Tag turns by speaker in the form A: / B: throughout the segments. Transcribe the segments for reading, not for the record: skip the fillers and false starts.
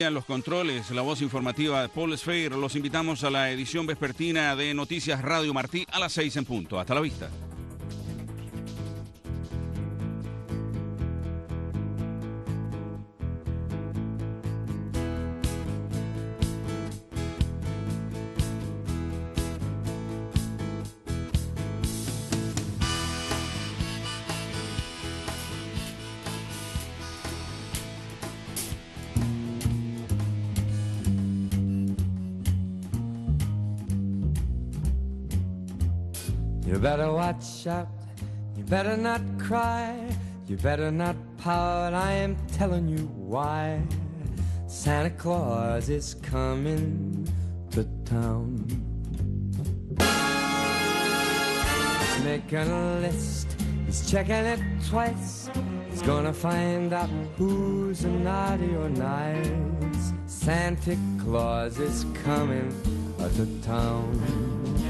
A: En los controles, la voz informativa de Paul Sfeir. Los invitamos a la edición vespertina de Noticias Radio Martí a las 6 en punto. Hasta la vista.
B: You better watch out, you better not cry, you better not pout, I am telling you why. Santa Claus is coming to town. He's making a list, he's checking it twice, he's gonna find out who's naughty or nice. Santa Claus is coming to town.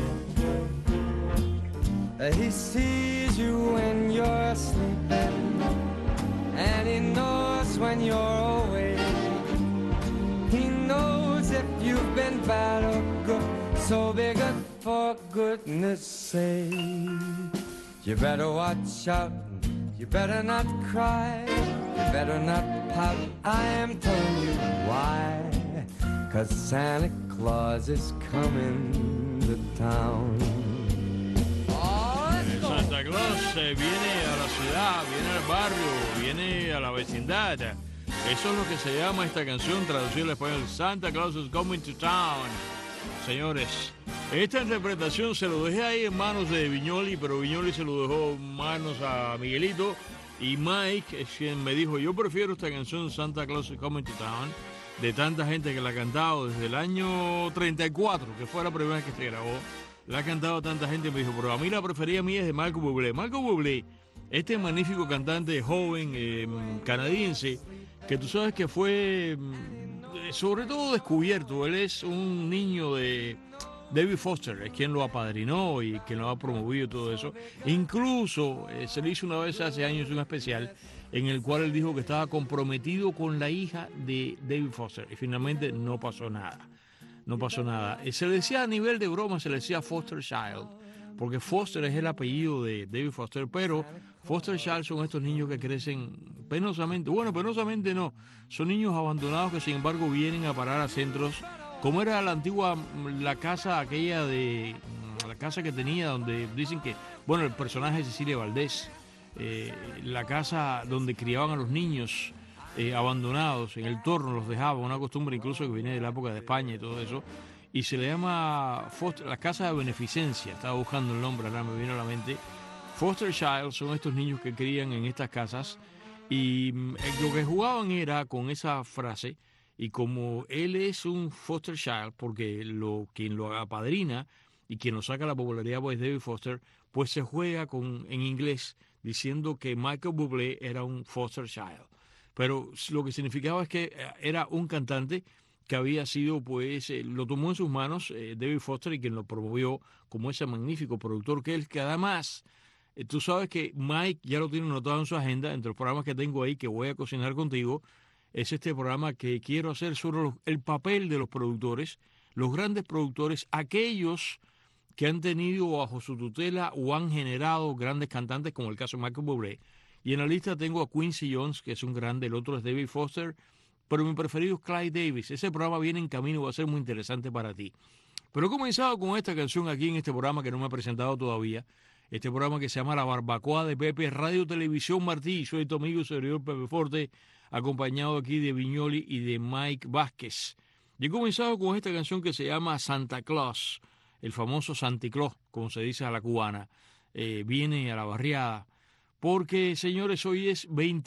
B: He sees you when you're sleeping, and he knows when you're awake. He knows if you've been bad or good, so be good for goodness sake. You better watch out, you better not cry, you better not pout, I am telling you why. 'Cause Santa Claus is coming to town.
C: Santa Claus viene a la ciudad, viene al barrio, viene a la vecindad. Eso es lo que se llama esta canción, traducida al español. Santa Claus is coming to town. Señores, esta interpretación se lo dejé ahí en manos de Viñoli, pero Viñoli se lo dejó en manos a Miguelito. Y Mike es quien me dijo, yo prefiero esta canción, Santa Claus is coming to town, de tanta gente que la ha cantado desde el año 34, que fue la primera vez que se grabó. La ha cantado tanta gente, me dijo, pero a mí la preferida mía es de Michael Bublé. Michael Bublé, este magnífico cantante joven canadiense, que tú sabes que fue sobre todo descubierto. Él es un niño de David Foster, es quien lo apadrinó y quien lo ha promovido y todo eso. Incluso se le hizo una vez hace años un especial en el cual él dijo que estaba comprometido con la hija de David Foster y finalmente no pasó nada. No pasó nada. Se le decía a nivel de broma, se le decía Foster Child, porque Foster es el apellido de David Foster, pero Foster Child son estos niños que crecen penosamente. Bueno, penosamente no, son niños abandonados que sin embargo vienen a parar a centros, como era la antigua, la casa aquella de, la casa que tenía donde dicen que, bueno, el personaje de Cecilia Valdés, la casa donde criaban a los niños, abandonados, en el torno los dejaban, una costumbre incluso que viene de la época de España y todo eso, y se le llama Foster, la casa de beneficencia, estaba buscando el nombre, ahora me vino a la mente. Foster Child son estos niños que crían en estas casas y lo que jugaban era con esa frase, y como él es un Foster Child, porque quien lo apadrina y quien lo saca a la popularidad pues David Foster, pues se juega en inglés diciendo que Michael Bublé era un Foster Child. Pero lo que significaba es que era un cantante que había sido, pues, lo tomó en sus manos David Foster y quien lo promovió como ese magnífico productor que él, que además, tú sabes que Mike ya lo tiene anotado en su agenda, entre los programas que tengo ahí que voy a cocinar contigo, es este programa que quiero hacer sobre el papel de los productores, los grandes productores, aquellos que han tenido bajo su tutela o han generado grandes cantantes, como el caso de Michael Bublé. Y en la lista tengo a Quincy Jones, que es un grande, el otro es David Foster, pero mi preferido es Clyde Davis. Ese programa viene en camino y va a ser muy interesante para ti. Pero he comenzado con esta canción aquí en este programa que no me he presentado todavía, este programa que se llama La Barbacoa de Pepe, Radio Televisión Martí. Soy tu amigo y servidor Pepe Forte, acompañado aquí de Viñoli y de Mike Vázquez. Y he comenzado con esta canción que se llama Santa Claus, el famoso Santa Claus, como se dice a la cubana. Viene a la barriada. Porque, señores, hoy es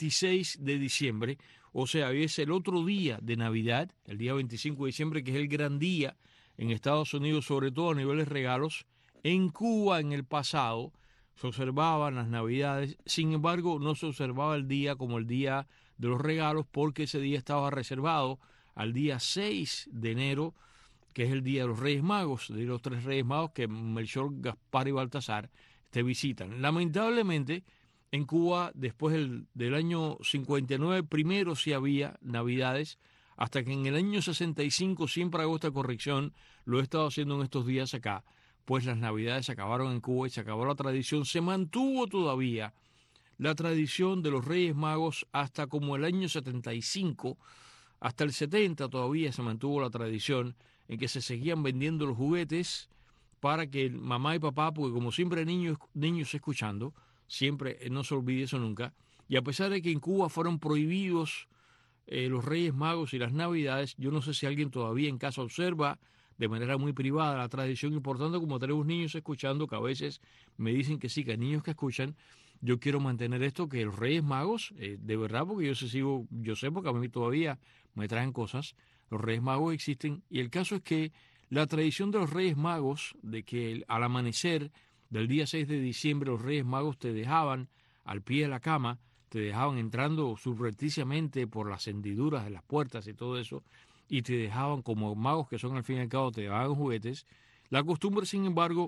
C: 26 de diciembre, o sea, hoy es el otro día de Navidad, el día 25 de diciembre, que es el gran día en Estados Unidos, sobre todo a nivel de regalos. En Cuba, en el pasado, se observaban las Navidades, sin embargo, no se observaba el día como el día de los regalos, porque ese día estaba reservado al día 6 de enero, que es el día de los Reyes Magos, de los tres Reyes Magos que Melchor, Gaspar y Baltasar te visitan. Lamentablemente, en Cuba, después del año 59, primero sí había Navidades hasta que en el año 65, siempre hago esta corrección, lo he estado haciendo en estos días acá, pues las Navidades se acabaron en Cuba y se acabó la tradición, se mantuvo todavía la tradición de los Reyes Magos hasta como el año 75, hasta el 70 todavía se mantuvo la tradición en que se seguían vendiendo los juguetes para que mamá y papá, porque como siempre hay niños escuchando, siempre, no se olvide eso nunca, y a pesar de que en Cuba fueron prohibidos los Reyes Magos y las Navidades, yo no sé si alguien todavía en casa observa de manera muy privada la tradición, y por tanto, como tenemos niños escuchando, que a veces me dicen que sí, que hay niños que escuchan, yo quiero mantener esto, que los Reyes Magos, de verdad, porque yo sé porque a mí todavía me traen cosas, los Reyes Magos existen, y el caso es que la tradición de los Reyes Magos, de que al amanecer del día 6 de diciembre los Reyes Magos te dejaban al pie de la cama, te dejaban entrando subrepticiamente por las hendiduras de las puertas y todo eso, y te dejaban como magos que son al fin y al cabo, te daban juguetes. La costumbre, sin embargo,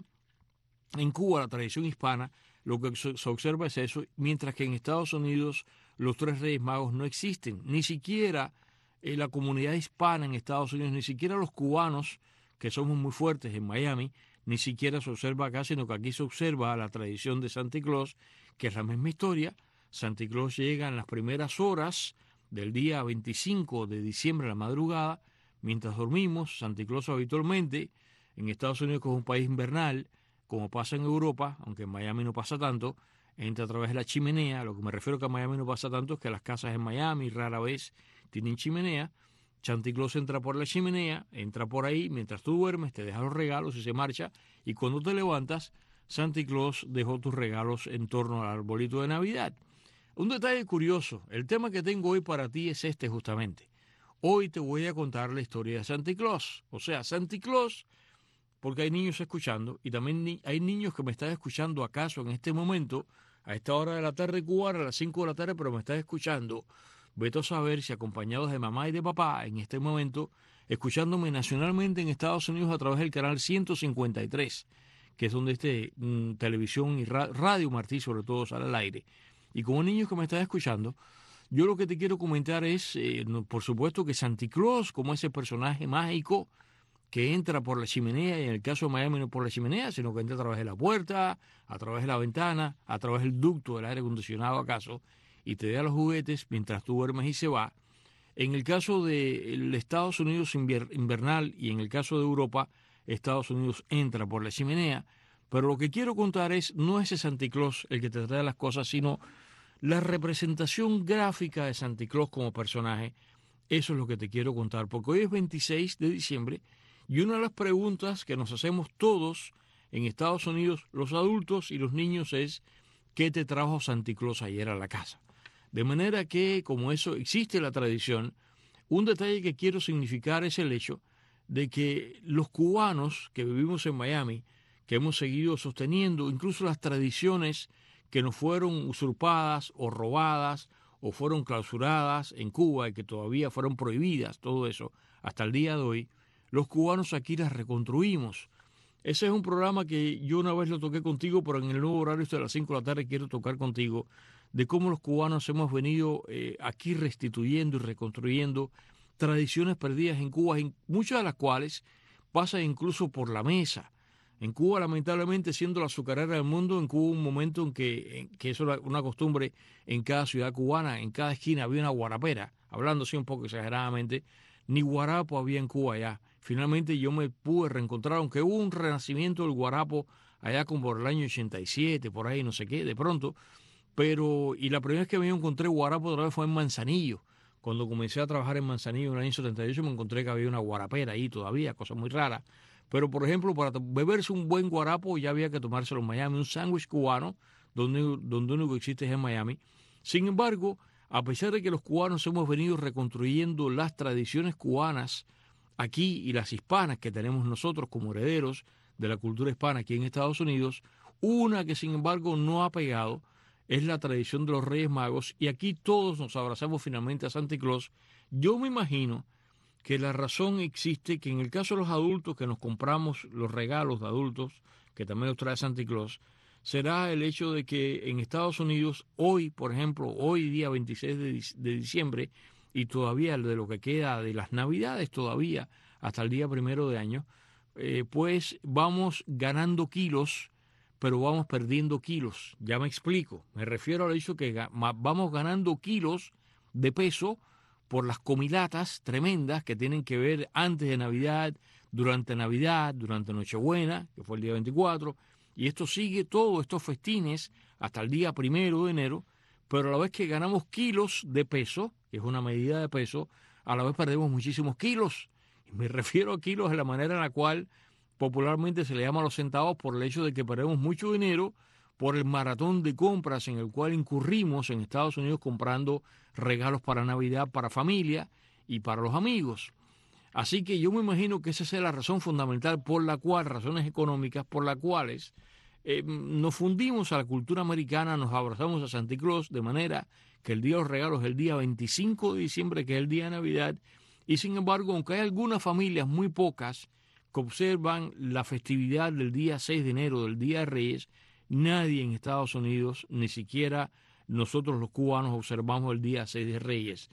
C: en Cuba, la tradición hispana, lo que se observa es eso, mientras que en Estados Unidos los 3 Reyes Magos no existen, ni siquiera la comunidad hispana en Estados Unidos, ni siquiera los cubanos, que somos muy fuertes en Miami, ni siquiera se observa acá, sino que aquí se observa la tradición de Santa Claus, que es la misma historia. Santa Claus llega en las primeras horas del día 25 de diciembre a la madrugada, mientras dormimos. Santa Claus habitualmente, en Estados Unidos, que es un país invernal, como pasa en Europa, aunque en Miami no pasa tanto, entra a través de la chimenea. Lo que me refiero que a Miami no pasa tanto es que las casas en Miami rara vez tienen chimenea. Santa Claus entra por la chimenea, entra por ahí, mientras tú duermes, te deja los regalos y se marcha, y cuando te levantas, Santa Claus dejó tus regalos en torno al arbolito de Navidad. Un detalle curioso, el tema que tengo hoy para ti es este justamente. Hoy te voy a contar la historia de Santa Claus, o sea, Santa Claus, porque hay niños escuchando, y también hay niños que me están escuchando acaso en este momento, a esta hora de la tarde cubana, a las 5 de la tarde, pero me están escuchando. Vete a saber si acompañados de mamá y de papá en este momento, escuchándome nacionalmente en Estados Unidos a través del canal 153, que es donde televisión y radio Martí sobre todo sale al aire. Y como niños que me están escuchando, yo lo que te quiero comentar es, por supuesto, que Santa Claus, como ese personaje mágico que entra por la chimenea, y en el caso de Miami no por la chimenea, sino que entra a través de la puerta, a través de la ventana, a través del ducto del aire acondicionado acaso, y te da los juguetes mientras tú duermes y se va. En el caso del Estados Unidos invernal y en el caso de Europa, Estados Unidos entra por la chimenea. Pero lo que quiero contar no es ese Santa Claus el que te trae las cosas, sino la representación gráfica de Santa Claus como personaje. Eso es lo que te quiero contar, porque hoy es 26 de diciembre y una de las preguntas que nos hacemos todos en Estados Unidos, los adultos y los niños, es ¿qué te trajo Santa Claus ayer a la casa? De manera que, como eso existe la tradición, un detalle que quiero significar es el hecho de que los cubanos que vivimos en Miami, que hemos seguido sosteniendo incluso las tradiciones que nos fueron usurpadas o robadas o fueron clausuradas en Cuba y que todavía fueron prohibidas, todo eso, hasta el día de hoy, los cubanos aquí las reconstruimos. Ese es un programa que yo una vez lo toqué contigo, pero en el nuevo horario de las 5 de la tarde quiero tocar contigo de cómo los cubanos hemos venido aquí restituyendo y reconstruyendo tradiciones perdidas en Cuba, muchas de las cuales pasan incluso por la mesa. En Cuba, lamentablemente, siendo la azucarera del mundo, en Cuba hubo un momento en que eso era una costumbre en cada ciudad cubana, en cada esquina había una guarapera, hablando así un poco exageradamente, ni guarapo había en Cuba ya. Finalmente yo me pude reencontrar, aunque hubo un renacimiento del guarapo allá como por el año 87, por ahí, no sé qué, de pronto, y la primera vez que me encontré guarapo otra vez fue en Manzanillo. Cuando comencé a trabajar en Manzanillo en el año 78 me encontré que había una guarapera ahí todavía, cosa muy rara. Pero, por ejemplo, para beberse un buen guarapo ya había que tomárselo en Miami, un sándwich cubano, donde único que existe es en Miami. Sin embargo, a pesar de que los cubanos hemos venido reconstruyendo las tradiciones cubanas aquí y las hispanas que tenemos nosotros como herederos de la cultura hispana aquí en Estados Unidos, una que sin embargo no ha pegado es la tradición de los Reyes Magos, y aquí todos nos abrazamos finalmente a Santa Claus. Yo me imagino que la razón existe que en el caso de los adultos que nos compramos los regalos de adultos, que también los trae Santa Claus, será el hecho de que en Estados Unidos hoy, por ejemplo, hoy día 26 de diciembre, y todavía de lo que queda de las Navidades todavía hasta el día 1 de año, pues vamos ganando kilos, pero vamos perdiendo kilos. Ya me explico. Me refiero al hecho que vamos ganando kilos de peso por las comilatas tremendas que tienen que ver antes de Navidad, durante Nochebuena, que fue el día 24, y esto sigue todos estos festines hasta el día 1 de enero, pero a la vez que ganamos kilos de peso, que es una medida de peso, a la vez perdemos muchísimos kilos. Me refiero a kilos de la manera en la cual popularmente se le llama a los centavos por el hecho de que perdemos mucho dinero por el maratón de compras en el cual incurrimos en Estados Unidos comprando regalos para Navidad, para familia y para los amigos. Así que yo me imagino que esa es la razón fundamental por la cual, razones económicas por las cuales nos fundimos a la cultura americana, nos abrazamos a Santa Claus, de manera que el día de los regalos es el día 25 de diciembre, que es el día de Navidad, y sin embargo, aunque hay algunas familias, muy pocas, que observan la festividad del día 6 de enero, del Día de Reyes, nadie en Estados Unidos, ni siquiera nosotros los cubanos, observamos el día 6 de Reyes.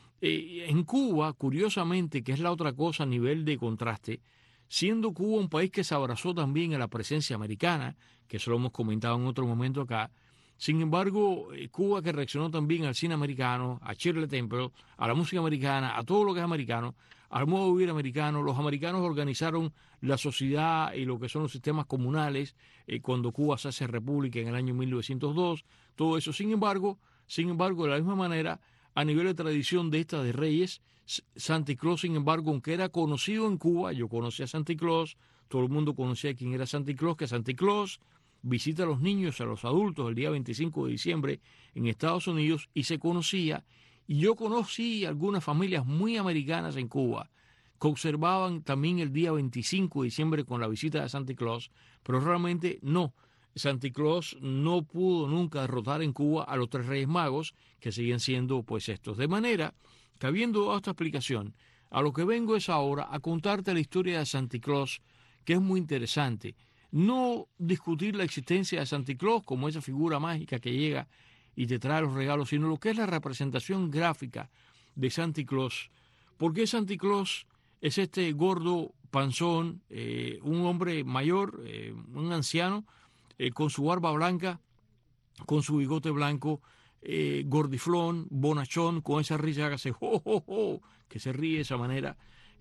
C: En Cuba, curiosamente, que es la otra cosa a nivel de contraste, siendo Cuba un país que se abrazó también a la presencia americana, que eso lo hemos comentado en otro momento acá, sin embargo, Cuba, que reaccionó también al cine americano, a Shirley Temple, a la música americana, a todo lo que es americano, al modo de vivir americano, los americanos organizaron la sociedad y lo que son los sistemas comunales cuando Cuba se hace república en el año 1902, todo eso. Sin embargo, de la misma manera, a nivel de tradición de esta de Reyes, Santa Claus, sin embargo, aunque era conocido en Cuba, yo conocía a Santa Claus, todo el mundo conocía quién era Santa Claus, que Santa Claus visita a los niños, a los adultos el día 25 de diciembre en Estados Unidos y se conocía, y yo conocí algunas familias muy americanas en Cuba que observaban también el día 25 de diciembre con la visita de Santa Claus, pero realmente no. Santa Claus no pudo nunca derrotar en Cuba a los 3 Reyes Magos, que siguen siendo pues estos. De manera que, habiendo dado esta explicación, a lo que vengo es ahora a contarte la historia de Santa Claus, que es muy interesante. No discutir la existencia de Santa Claus como esa figura mágica que llega y te trae los regalos, sino lo que es la representación gráfica de Santa Claus. ¿Por qué Santa Claus es este gordo, panzón, un hombre mayor, un anciano, con su barba blanca, con su bigote blanco, gordiflón, bonachón, con esa risa que hace jo, jo, jo, que se ríe de esa manera,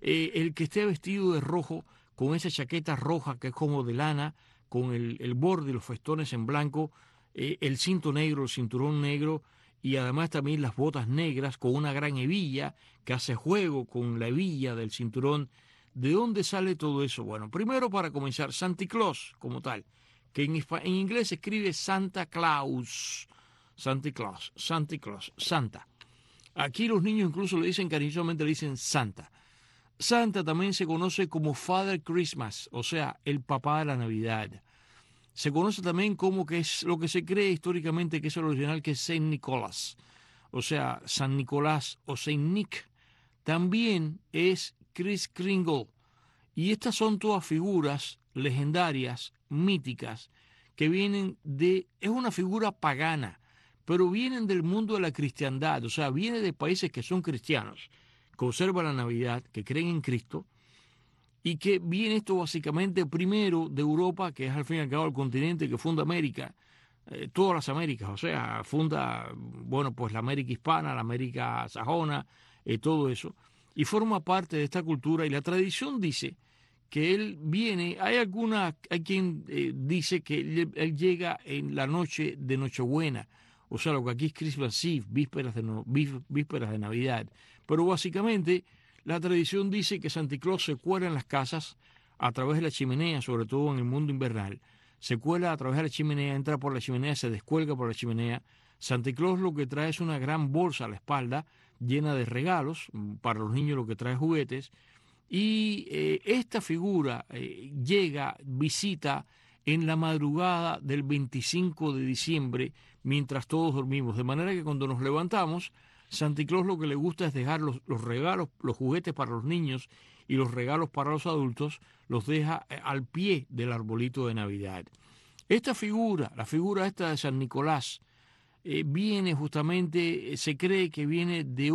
C: el que esté vestido de rojo, con esa chaqueta roja que es como de lana, con el borde y los festones en blanco, el cinto negro, el cinturón negro, y además también las botas negras con una gran hebilla que hace juego con la hebilla del cinturón. ¿De dónde sale todo eso? Bueno, primero, para comenzar, Santa Claus como tal, que en inglés se escribe Santa Claus, Santa Claus, Santa Claus, Santa. Aquí los niños incluso le dicen cariñosamente, le dicen Santa. Santa también se conoce como Father Christmas, o sea, el papá de la Navidad. Se conoce también como que es lo que se cree históricamente que es el original, que es Saint Nicholas, o sea, San Nicolás o Saint Nick. También es Kris Kringle. Y estas son todas figuras legendarias, míticas, que vienen es una figura pagana, pero vienen del mundo de la cristiandad, o sea, viene de países que son cristianos, que observan la Navidad, que creen en Cristo, y que viene esto básicamente primero de Europa, que es al fin y al cabo el continente que funda América, todas las Américas, o sea, funda, bueno, pues la América hispana, la América sajona, todo eso, y forma parte de esta cultura, y la tradición dice que él viene, hay quien dice que él llega en la noche de Nochebuena, o sea, lo que aquí es Christmas Eve, vísperas de Navidad, pero básicamente la tradición dice que Santa Claus se cuela en las casas a través de la chimenea, sobre todo en el mundo invernal. Se cuela a través de la chimenea, entra por la chimenea, se descuelga por la chimenea. Santa Claus lo que trae es una gran bolsa a la espalda llena de regalos, para los niños lo que trae juguetes. Y esta figura llega, visita en la madrugada del 25 de diciembre mientras todos dormimos. De manera que cuando nos levantamos, Santa Claus lo que le gusta es dejar los regalos, los juguetes para los niños y los regalos para los adultos, los deja al pie del arbolito de Navidad. Esta figura, la figura esta de San Nicolás, viene justamente, se cree que viene de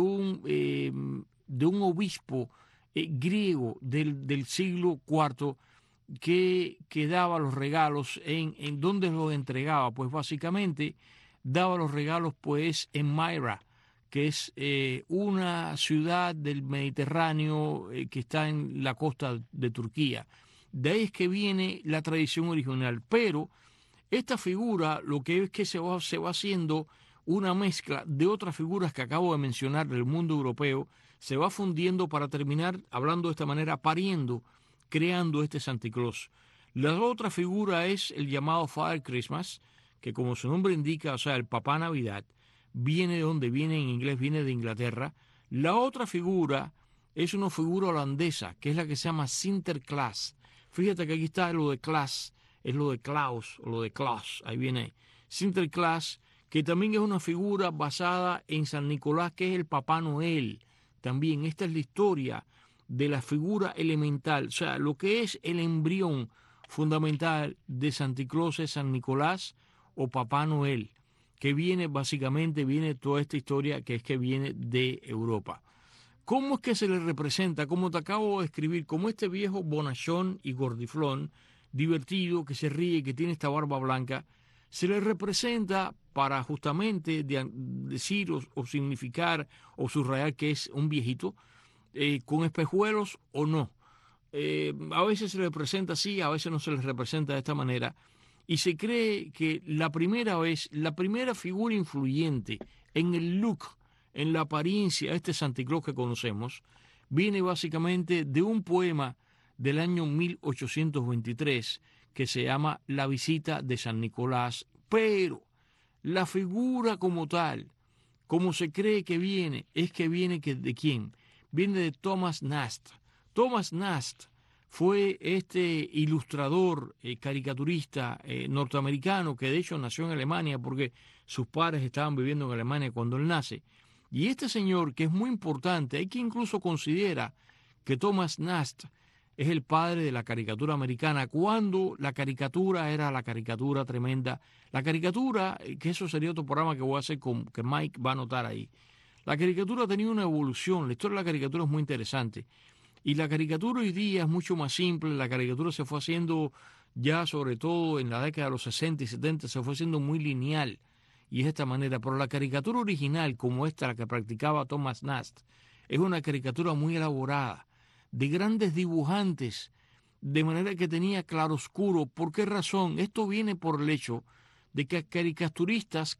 C: un obispo griego del siglo IV que daba los regalos. ¿En dónde los entregaba? Pues básicamente daba los regalos pues en Myra, que es una ciudad del Mediterráneo que está en la costa de Turquía. De ahí es que viene la tradición original, pero esta figura lo que es que se va haciendo una mezcla de otras figuras que acabo de mencionar del mundo europeo, se va fundiendo para terminar, hablando de esta manera, pariendo, creando este Santa Claus. La otra figura es el llamado Father Christmas, que como su nombre indica, o sea, el Papá Navidad, viene de donde viene en inglés, viene de Inglaterra. La otra figura es una figura holandesa, que es la que se llama Sinterklaas. Fíjate que aquí está lo de Klaas, es lo de Klaus o lo de Klaus, ahí viene Sinterklaas, que también es una figura basada en San Nicolás, que es el Papá Noel. También esta es la historia de la figura elemental, o sea, lo que es el embrión fundamental de Santa Claus es San Nicolás o Papá Noel, que viene toda esta historia que es que viene de Europa. ¿Cómo es que se le representa? Como te acabo de escribir, como este viejo bonachón y gordiflón, divertido, que se ríe, que tiene esta barba blanca, se le representa para justamente decir o significar o subrayar que es un viejito, con espejuelos o no. A veces se le representa así, a veces no se le representa de esta manera. Y se cree que la primera figura influyente en el look, en la apariencia de este Santa Claus que conocemos, viene básicamente de un poema del año 1823 que se llama La visita de San Nicolás, pero la figura como tal, como se cree que viene, es que viene ¿de quién? Viene de Thomas Nast. Thomas Nast fue este ilustrador, caricaturista norteamericano que de hecho nació en Alemania porque sus padres estaban viviendo en Alemania cuando él nace. Y este señor, que es muy importante, hay quien incluso considera que Thomas Nast es el padre de la caricatura americana, cuando la caricatura era la caricatura tremenda. La caricatura, que eso sería otro programa que voy a hacer que Mike va a anotar ahí. La caricatura ha tenido una evolución, la historia de la caricatura es muy interesante. Y la caricatura hoy día es mucho más simple, la caricatura se fue haciendo ya sobre todo en la década de los 60 y 70, se fue haciendo muy lineal. Y es de esta manera, pero la caricatura original, como esta, la que practicaba Thomas Nast, es una caricatura muy elaborada, de grandes dibujantes, de manera que tenía claroscuro. ¿Por qué razón? Esto viene por el hecho de que caricaturistas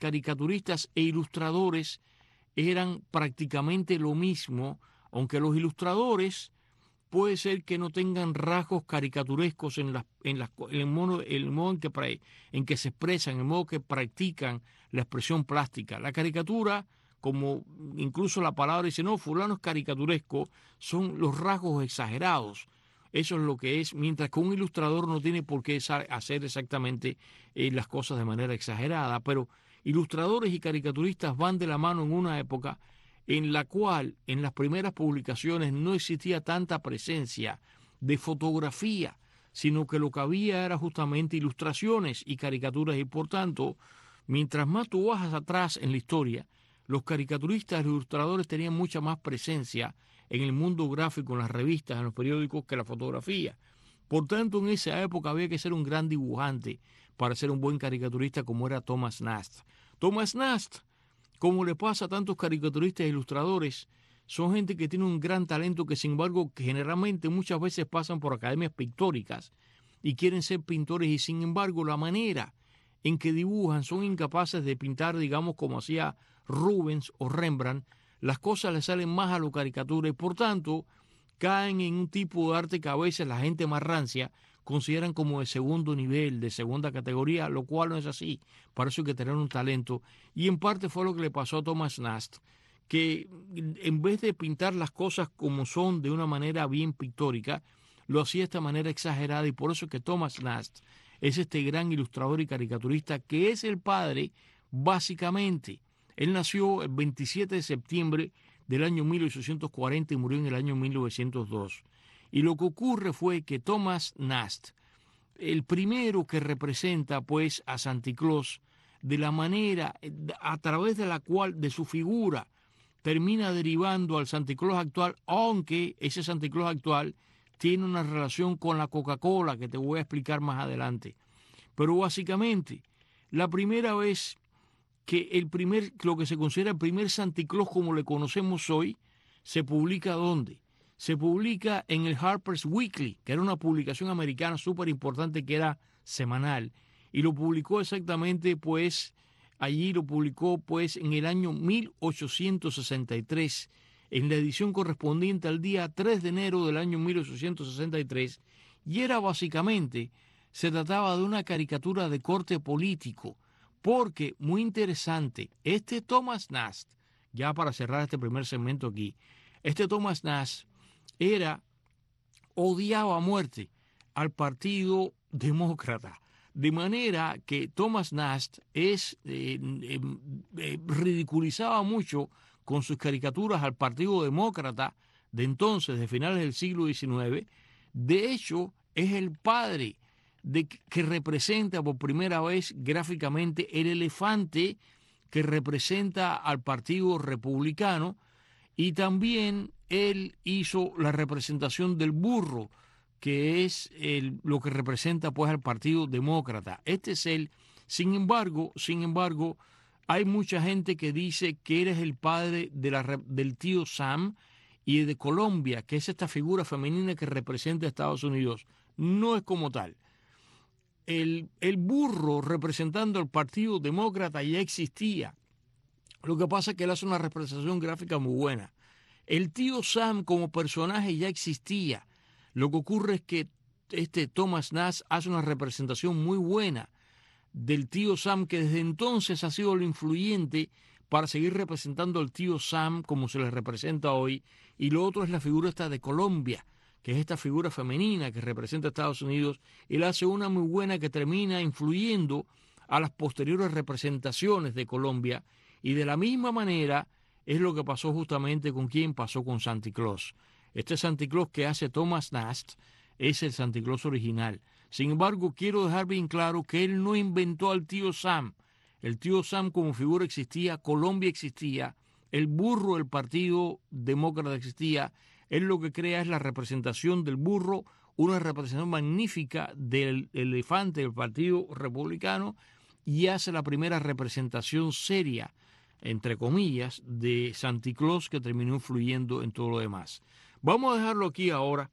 C: e ilustradores eran prácticamente lo mismo, aunque los ilustradores puede ser que no tengan rasgos caricaturescos en el modo en que se expresan, en el modo que practican la expresión plástica. La caricatura, como incluso la palabra dice, no, fulano es caricaturesco, son los rasgos exagerados. Eso es lo que es, mientras que un ilustrador no tiene por qué hacer exactamente las cosas de manera exagerada, pero ilustradores y caricaturistas van de la mano en una época en la cual en las primeras publicaciones no existía tanta presencia de fotografía, sino que lo que había era justamente ilustraciones y caricaturas, y por tanto, mientras más tú bajas atrás en la historia, los caricaturistas y los ilustradores tenían mucha más presencia en el mundo gráfico, en las revistas, en los periódicos, que la fotografía. Por tanto, en esa época había que ser un gran dibujante para ser un buen caricaturista como era Thomas Nast. Thomas Nast, como le pasa a tantos caricaturistas e ilustradores, son gente que tiene un gran talento que, sin embargo, que generalmente muchas veces pasan por academias pictóricas y quieren ser pintores, y sin embargo la manera en que dibujan son incapaces de pintar, digamos, como hacía Rubens o Rembrandt. Las cosas les salen más a lo caricatura y por tanto caen en un tipo de arte que a veces la gente más rancia consideran como de segundo nivel, de segunda categoría, lo cual no es así. Para eso hay que tener un talento. Y en parte fue lo que le pasó a Thomas Nast, que en vez de pintar las cosas como son de una manera bien pictórica, lo hacía de esta manera exagerada, y por eso es que Thomas Nast es este gran ilustrador y caricaturista que es el padre, básicamente. Él nació el 27 de septiembre del año 1840 y murió en el año 1902. Y lo que ocurre fue que Thomas Nast, el primero que representa pues a Santa Claus, de la manera a través de la cual, de su figura, termina derivando al Santa Claus actual, aunque ese Santa Claus actual tiene una relación con la Coca-Cola que te voy a explicar más adelante. Pero básicamente, la primera vez que lo que se considera el primer Santa Claus como le conocemos hoy, se publica ¿dónde? Se publica en el Harper's Weekly, que era una publicación americana súper importante que era semanal, y lo publicó exactamente, pues, allí lo publicó, pues, en el año 1863, en la edición correspondiente al día 3 de enero del año 1863, y era básicamente, se trataba de una caricatura de corte político, porque, muy interesante, este Thomas Nast, ya para cerrar este primer segmento aquí, este Thomas Nast odiaba a muerte al Partido Demócrata, de manera que Thomas Nast ridiculizaba mucho con sus caricaturas al Partido Demócrata de entonces, de finales del siglo XIX. De hecho, es el padre que representa por primera vez gráficamente el elefante que representa al Partido Republicano, y también él hizo la representación del burro, que es lo que representa pues al Partido Demócrata. Este es él. Sin embargo, hay mucha gente que dice que él es el padre del tío Sam y de Colombia, que es esta figura femenina que representa a Estados Unidos. No es como tal. El burro representando al Partido Demócrata ya existía. Lo que pasa es que él hace una representación gráfica muy buena. El tío Sam como personaje ya existía. Lo que ocurre es que este Thomas Nast hace una representación muy buena del tío Sam, que desde entonces ha sido lo influyente para seguir representando al tío Sam como se le representa hoy. Y lo otro es la figura esta de Colombia, que es esta figura femenina que representa a Estados Unidos. Él hace una muy buena que termina influyendo a las posteriores representaciones de Colombia, y de la misma manera es lo que pasó justamente con quien pasó con Santa Claus. Este Santa Claus que hace Thomas Nast es el Santa Claus original. Sin embargo, quiero dejar bien claro que él no inventó al tío Sam. El tío Sam como figura existía, Colombia existía, el burro del Partido Demócrata existía. Él lo que crea es la representación del burro, una representación magnífica del elefante del Partido Republicano, y hace la primera representación seria, entre comillas, de Santa Claus, que terminó influyendo en todo lo demás. Vamos a dejarlo aquí ahora.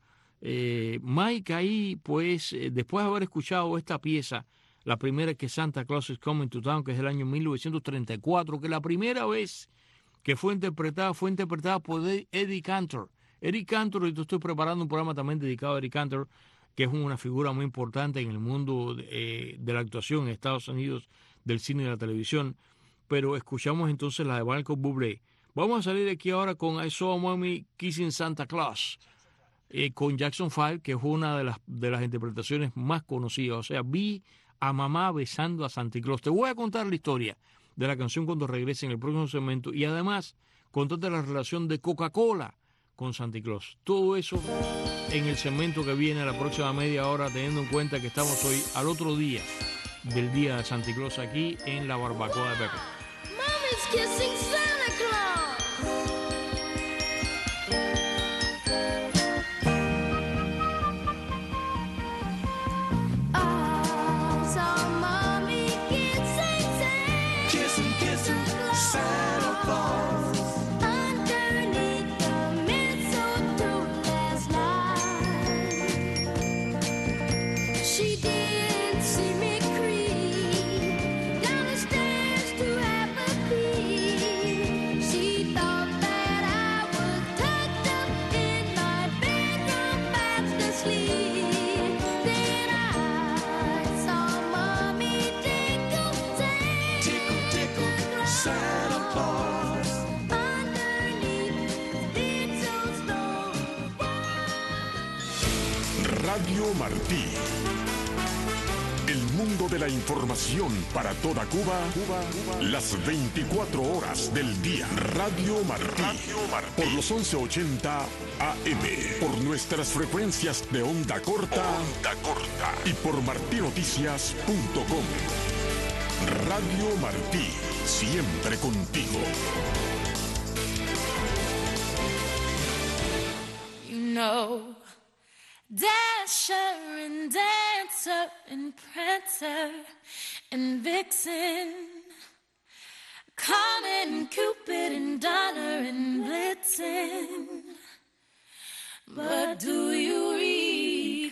C: Mike ahí, pues, después de haber escuchado esta pieza, la primera que Santa Claus is Coming to Town, que es del año 1934, que la primera vez que fue interpretada por Eddie Cantor. Eddie Cantor, y yo estoy preparando un programa también dedicado a Eddie Cantor, que es una figura muy importante en el mundo de la actuación en Estados Unidos, del cine y de la televisión. Pero escuchamos entonces la de Michael Bublé. Vamos a salir de aquí ahora con I Saw a Mommy Kissing Santa Claus, con Jackson 5, que es una de las interpretaciones más conocidas. O sea, vi a mamá besando a Santa Claus. Te voy a contar la historia de la canción cuando regrese en el próximo segmento, y además contarte la relación de Coca-Cola con Santa Claus. Todo eso en el segmento que viene a la próxima media hora, teniendo en cuenta que estamos hoy al otro día del día de Santa Claus aquí en la barbacoa de Pepe.
D: Mommy's kissing Santa Claus. I saw Mommy kissing Santa Claus underneath the mistletoe last night. She didn't see me creep down the stairs to have a peek. She thought that I was tucked up in my bedroom fast asleep. Then I saw Mommy tickle Santa Claus underneath the mistletoe.
E: Radio Martí. El mundo de la información para toda Cuba, las 24 horas del día. Radio Martí. Por los 1180 AM. Por nuestras frecuencias de onda corta. Y por martinoticias.com. Radio Martí, siempre contigo.
D: You know, Dasher and Dancer and Prancer and Vixen, Comet and Cupid and Donner and Blitzen. But do you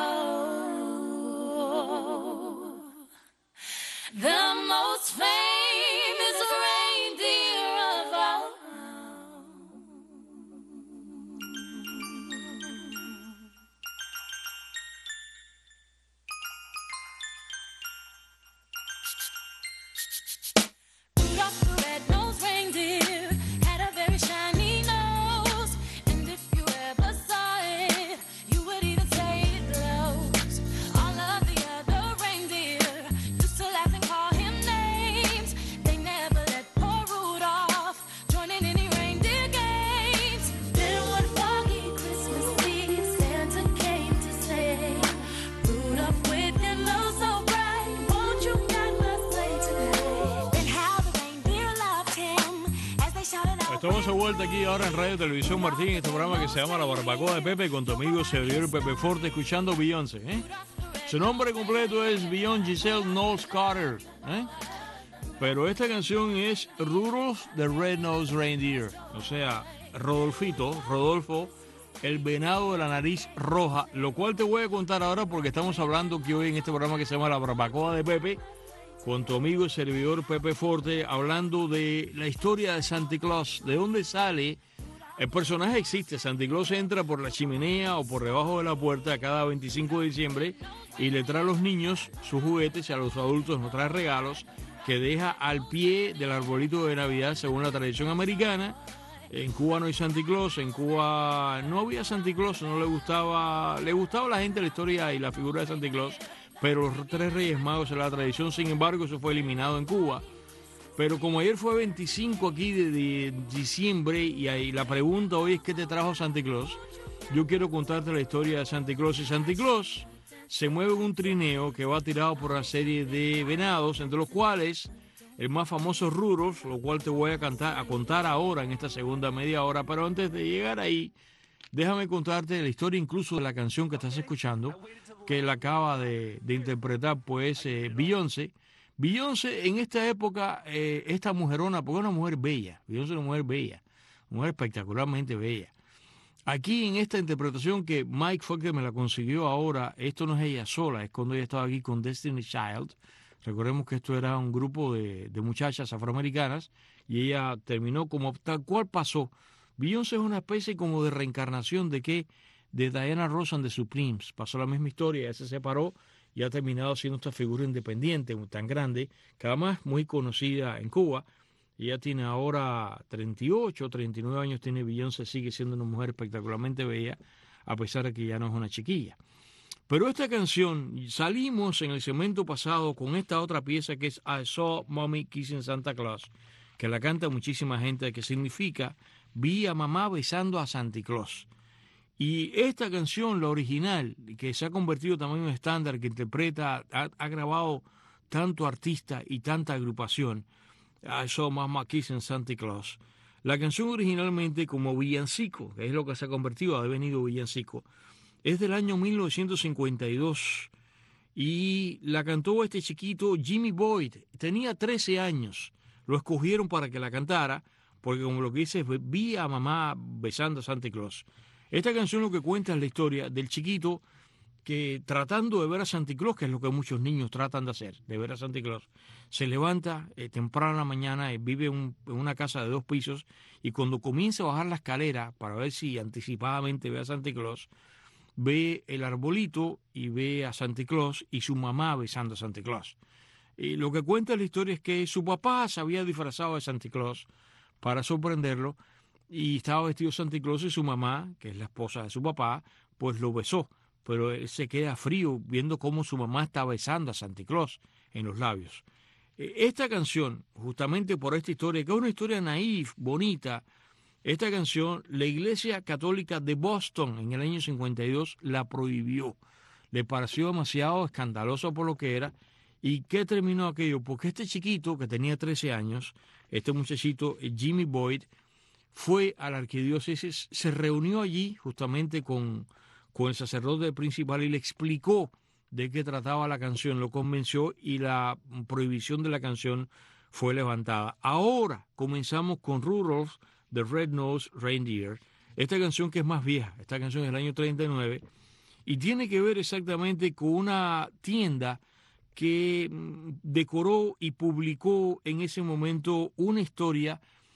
D: recall the most famous reindeer of all? Rudolph the red-nosed reindeer had a very shiny nose, and if you ever saw it, you would even say it glows. All of the other reindeer used to laugh and call him names. They never let poor Rudolph join in any reindeer games. Then one foggy Christmas Eve, Santa came to say, Rudolph, with your nose so bright, won't you guide my sleigh tonight? Then how the reindeer loved him as they shouted out.
C: Estamos de vuelta aquí ahora en Radio Televisión Martín, en este programa que se llama La Barbacoa de Pepe, con tu amigo servidor Pepe Forte, escuchando Beyoncé. Su nombre completo es Beyoncé Giselle Knowles Carter. Pero esta canción es Rudolph the Red-Nosed Reindeer. O sea, Rodolfo, el venado de la nariz roja. Lo cual te voy a contar ahora porque estamos hablando que hoy en este programa que se llama La Barbacoa de Pepe, con tu amigo y servidor Pepe Forte, hablando de la historia de Santa Claus, de dónde sale. El personaje existe, Santa Claus entra por la chimenea o por debajo de la puerta cada 25 de diciembre y le trae a los niños sus juguetes y a los adultos nos trae regalos que deja al pie del arbolito de Navidad según la tradición americana. En Cuba no hay Santa Claus, en Cuba no había Santa Claus, no le gustaba a la gente la historia y la figura de Santa Claus, pero los tres Reyes Magos es la tradición. Sin embargo, eso fue eliminado en Cuba. Pero como ayer fue 25 aquí de diciembre y ahí la pregunta hoy es ¿qué te trajo Santa Claus? Yo quiero contarte la historia de Santa Claus. Y Santa Claus se mueve en un trineo que va tirado por una serie de venados, entre los cuales el más famoso es Rudolph, lo cual te voy a contar ahora en esta segunda media hora. Pero antes de llegar ahí, déjame contarte la historia incluso de la canción que estás escuchando, que la acaba de interpretar pues Beyoncé. Beyoncé en esta época, esta mujerona, porque es una mujer bella, Beyoncé es una mujer bella, una mujer espectacularmente bella. Aquí en esta interpretación que Mike fue que me la consiguió ahora, esto no es ella sola, es cuando ella estaba aquí con Destiny Child. Recordemos que esto era un grupo de muchachas afroamericanas y ella terminó como tal cual pasó. Beyoncé es una especie como de reencarnación de Diana Ross and the Supremes. Pasó la misma historia, ella se separó y ha terminado siendo esta figura independiente tan grande, que además muy conocida en Cuba. Ella tiene ahora 38, 39 años, tiene Beyoncé, sigue siendo una mujer espectacularmente bella, a pesar de que ya no es una chiquilla. Pero esta canción, salimos en el segmento pasado con esta otra pieza que es I Saw Mommy Kissing Santa Claus, que la canta muchísima gente, que significa vi a mamá besando a Santa Claus. Y esta canción, la original, que se ha convertido también en un estándar, que interpreta, ha grabado tanto artista y tanta agrupación, I Saw Mama Kissing Santa Claus. La canción originalmente como villancico, que es lo que se ha convertido, ha devenido villancico, es del año 1952 y la cantó este chiquito Jimmy Boyd. Tenía 13 años, lo escogieron para que la cantara, porque como lo que dice es vi a mamá besando a Santa Claus. Esta canción lo que cuenta es la historia del chiquito que tratando de ver a Santa Claus, que es lo que muchos niños tratan de hacer, de ver a Santa Claus, se levanta temprano en la mañana, vive en una casa de 2 pisos y cuando comienza a bajar la escalera para ver si anticipadamente ve a Santa Claus, ve el arbolito y ve a Santa Claus y su mamá besando a Santa Claus. Y lo que cuenta la historia es que su papá se había disfrazado de Santa Claus para sorprenderlo y estaba vestido de Santa Claus y su mamá, que es la esposa de su papá, pues lo besó. Pero él se queda frío viendo cómo su mamá está besando a Santa Claus en los labios. Esta canción, justamente por esta historia, que es una historia naif, bonita, esta canción, la Iglesia Católica de Boston en el año 52 la prohibió. Le pareció demasiado escandaloso por lo que era ¿Y qué terminó aquello? Porque este chiquito que tenía 13 años, este muchachito, Jimmy Boyd, fue a la arquidiócesis, se reunió allí justamente con el sacerdote principal y le explicó de qué trataba la canción, lo convenció y la prohibición de la canción fue levantada. Ahora comenzamos con Rudolph the Red-Nosed Reindeer, esta canción que es más vieja, esta canción es del año 39 y tiene que ver exactamente con una tienda que decoró y publicó en ese momento una historia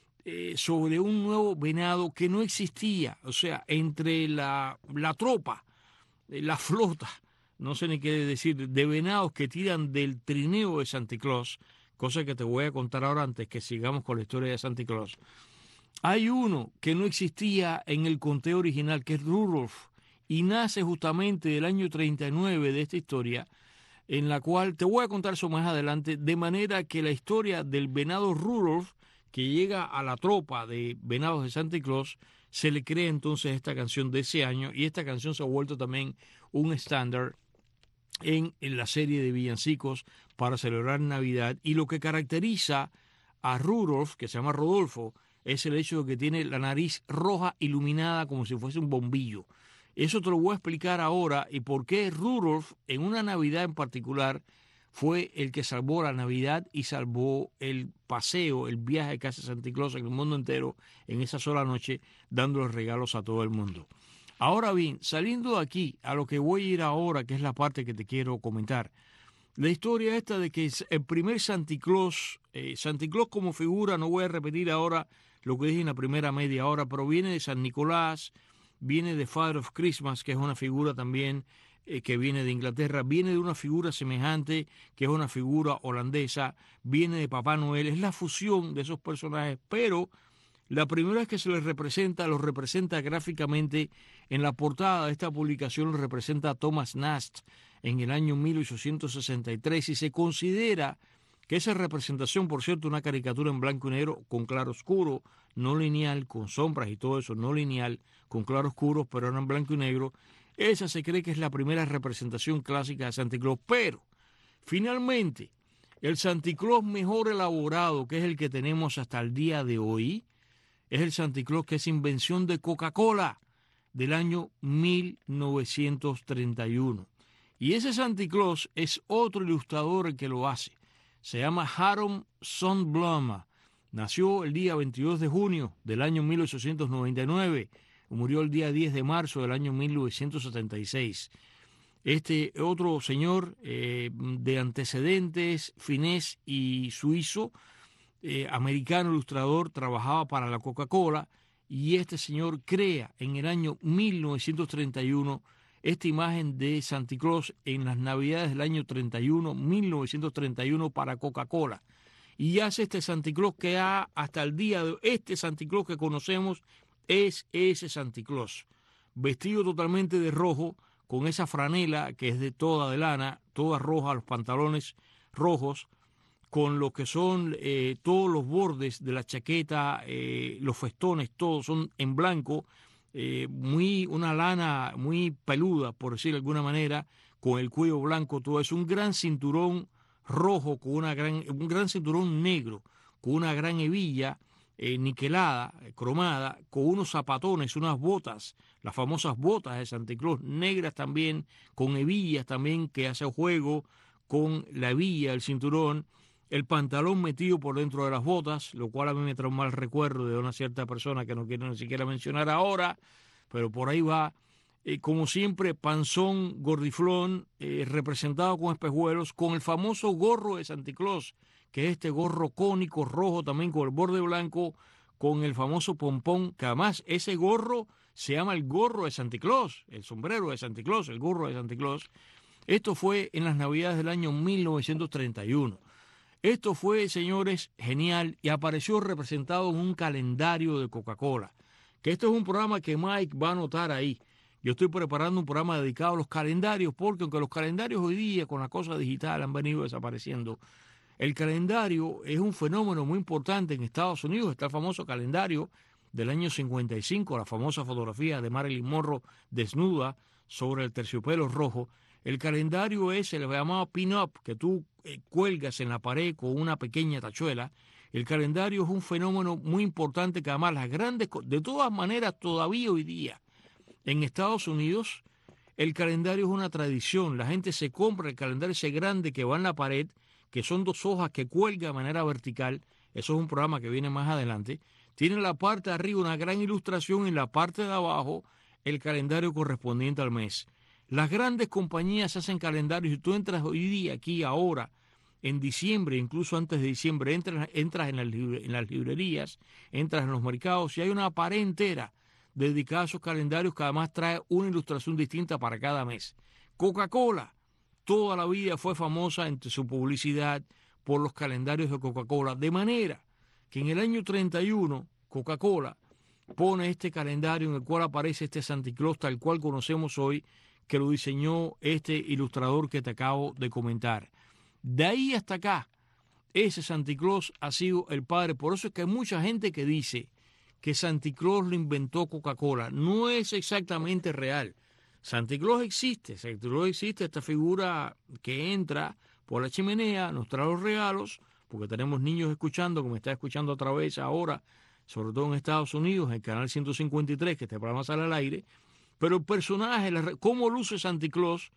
C: sobre un nuevo venado que no existía, o sea, entre la tropa, la flota, no sé ni qué decir, de venados que tiran del trineo de Santa Claus, cosa que te voy a contar ahora antes que sigamos con la historia de Santa Claus. Hay uno que no existía en el conteo original, que es Rudolph, y nace justamente del año 39 de esta historia, en la cual te voy a contar eso más adelante, de manera que la historia del venado Rudolph, que llega a la tropa de venados de Santa Claus, se le crea entonces esta canción de ese año, y esta canción se ha vuelto también un estándar en la serie de villancicos para celebrar Navidad, y lo que caracteriza a Rudolph, que se llama Rodolfo, es el hecho de que tiene la nariz roja iluminada como si fuese un bombillo. Eso te lo voy a explicar ahora y por qué Rudolph en una Navidad en particular fue el que salvó la Navidad y salvó el paseo, el viaje que hace Santa Claus en el mundo entero en esa sola noche, dándole regalos a todo el mundo. Ahora bien, saliendo de aquí a lo que voy a ir ahora, que es la parte que te quiero comentar, la historia esta de que el primer Santa Claus como figura, no voy a repetir ahora lo que dije en la primera media hora, pero viene de San Nicolás, viene de Father of Christmas, que es una figura también que viene de Inglaterra, viene de una figura semejante, que es una figura holandesa, viene de Papá Noel, es la fusión de esos personajes, pero la primera vez que se les representa, los representa gráficamente en la portada de esta publicación, lo representa a Thomas Nast en el año 1863 y se considera que esa representación, por cierto, una caricatura en blanco y negro con claro oscuro, no lineal, con sombras y todo eso, no lineal, con claro oscuro, pero era en blanco y negro, esa se cree que es la primera representación clásica de Santa Claus, pero finalmente el Santa Claus mejor elaborado, que es el que tenemos hasta el día de hoy, es el Santa Claus que es invención de Coca-Cola del año 1931. Y ese Santa Claus es otro ilustrador el que lo hace. Se llama Harold Sundblom. Nació el día 22 de junio del año 1899. Murió el día 10 de marzo del año 1976. Este otro señor de antecedentes finés y suizo, americano ilustrador, trabajaba para la Coca-Cola y este señor crea en el año 1931 esta imagen de Santa Claus en las Navidades del año 1931 para Coca-Cola. Y hace este Santa Claus que hasta el día de hoy, este Santa Claus que conocemos es ese Santa Claus, vestido totalmente de rojo, con esa franela que es de toda de lana, toda roja, los pantalones rojos, con lo que son todos los bordes de la chaqueta, los festones, todos son en blanco, una lana muy peluda, por decirlo de alguna manera, con el cuello blanco, todo es un gran cinturón rojo, con un gran cinturón negro, con una gran hebilla niquelada, cromada, con unos zapatones, unas botas, las famosas botas de Santa Claus, negras también, con hebillas también que hace juego con la hebilla del cinturón, el pantalón metido por dentro de las botas, lo cual a mí me trae un mal recuerdo de una cierta persona que no quiero ni siquiera mencionar ahora, pero por ahí va. Como siempre, panzón, gordiflón, representado con espejuelos, con el famoso gorro de Santa Claus, que es este gorro cónico rojo también con el borde blanco, con el famoso pompón, que además ese gorro se llama el gorro de Santa Claus, el sombrero de Santa Claus, el gorro de Santa Claus. Esto fue en las Navidades del año 1931. Esto fue, señores, genial y apareció representado en un calendario de Coca-Cola, que esto es un programa que Mike va a anotar ahí. Yo estoy preparando un programa dedicado a los calendarios, porque aunque los calendarios hoy día con la cosa digital han venido desapareciendo, el calendario es un fenómeno muy importante en Estados Unidos. Está el famoso calendario del año 55, la famosa fotografía de Marilyn Monroe desnuda sobre el terciopelo rojo. El calendario es el llamado pin-up, que tú cuelgas en la pared con una pequeña tachuela. El calendario es un fenómeno muy importante que además de todas maneras todavía hoy día en Estados Unidos el calendario es una tradición. La gente se compra el calendario ese grande que va en la pared, que son 2 hojas que cuelga de manera vertical. Eso es un programa que viene más adelante. Tiene en la parte de arriba una gran ilustración y en la parte de abajo el calendario correspondiente al mes. Las grandes compañías hacen calendarios y tú entras hoy día aquí ahora, en diciembre, incluso antes de diciembre, entras en las librerías, entras en los mercados y hay una pared entera dedicada a esos calendarios que además trae una ilustración distinta para cada mes. Coca-Cola, toda la vida fue famosa entre su publicidad por los calendarios de Coca-Cola, de manera que en el año 31 Coca-Cola pone este calendario en el cual aparece este Santa Claus tal cual conocemos hoy, que lo diseñó este ilustrador que te acabo de comentar. De ahí hasta acá, ese Santa Claus ha sido el padre. Por eso es que hay mucha gente que dice que Santa Claus lo inventó Coca-Cola. No es exactamente real. Santa Claus existe, esta figura que entra por la chimenea, nos trae los regalos, porque tenemos niños escuchando, como está escuchando otra vez ahora, sobre todo en Estados Unidos, en el canal 153, que este programa sale al aire. Pero el personaje, cómo luce Santa Claus,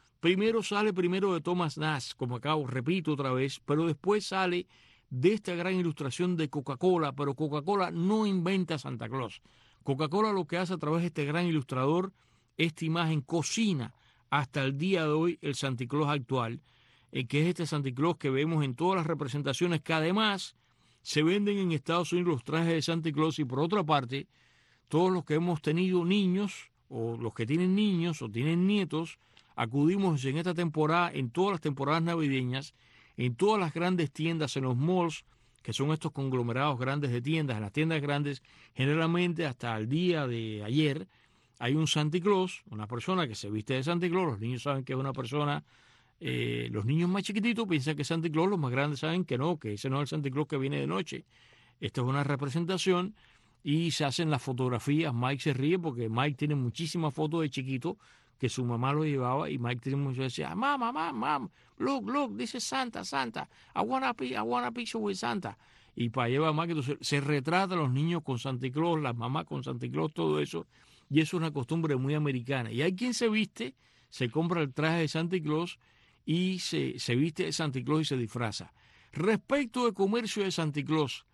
C: sale primero de Thomas Nast, como repito otra vez, pero después sale de esta gran ilustración de Coca-Cola, pero Coca-Cola no inventa Santa Claus. Coca-Cola lo que hace a través de este gran ilustrador, esta imagen cocina hasta el día de hoy el Santa Claus actual, que es este Santa Claus que vemos en todas las representaciones, que además se venden en Estados Unidos los trajes de Santa Claus, y por otra parte, todos los que hemos tenido niños, o los que tienen niños o tienen nietos, acudimos en esta temporada, en todas las temporadas navideñas, en todas las grandes tiendas, en los malls, que son estos conglomerados grandes de tiendas, en las tiendas grandes, generalmente hasta el día de ayer, hay un Santa Claus, una persona que se viste de Santa Claus. Los niños saben que es una persona, los niños más chiquititos piensan que es Santa Claus, los más grandes saben que no, que ese no es el Santa Claus que viene de noche. Esta es una representación y se hacen las fotografías. Mike se ríe porque Mike tiene muchísimas fotos de chiquito que su mamá lo llevaba, y Mike tiene mucho, decía, mom, look, dice Santa, I want a picture with Santa. Y para llevar más que entonces se retrata a los niños con Santa Claus, las mamás con Santa Claus, todo eso, y eso es una costumbre muy americana. Y hay quien se viste, se compra el traje de Santa Claus y se viste de Santa Claus y se disfraza. Respecto del comercio de Santa Claus,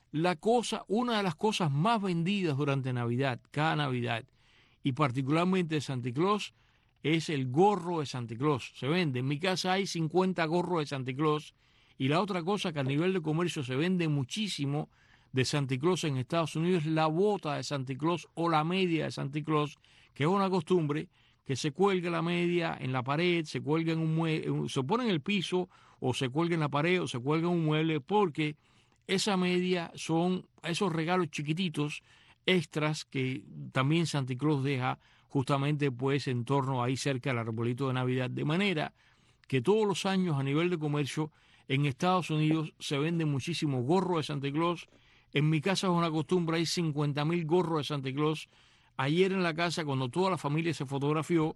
C: una de las cosas más vendidas durante Navidad, cada Navidad, y particularmente de Santa Claus, es el gorro de Santa Claus. Se vende. En mi casa hay 50 gorros de Santa Claus. Y la otra cosa que a nivel de comercio se vende muchísimo de Santa Claus en Estados Unidos es la bota de Santa Claus o la media de Santa Claus, que es una costumbre que se cuelga la media en la pared, se cuelga en un mueble, se pone en el piso, o se cuelga en la pared, o se cuelga en un mueble, porque esa media son esos regalos chiquititos extras que también Santa Claus deja justamente pues en torno ahí cerca del arbolito de Navidad, de manera que todos los años a nivel de comercio en Estados Unidos se venden muchísimos gorros de Santa Claus. En mi casa es una costumbre, hay 50,000 gorros de Santa Claus. Ayer en la casa, cuando toda la familia se fotografió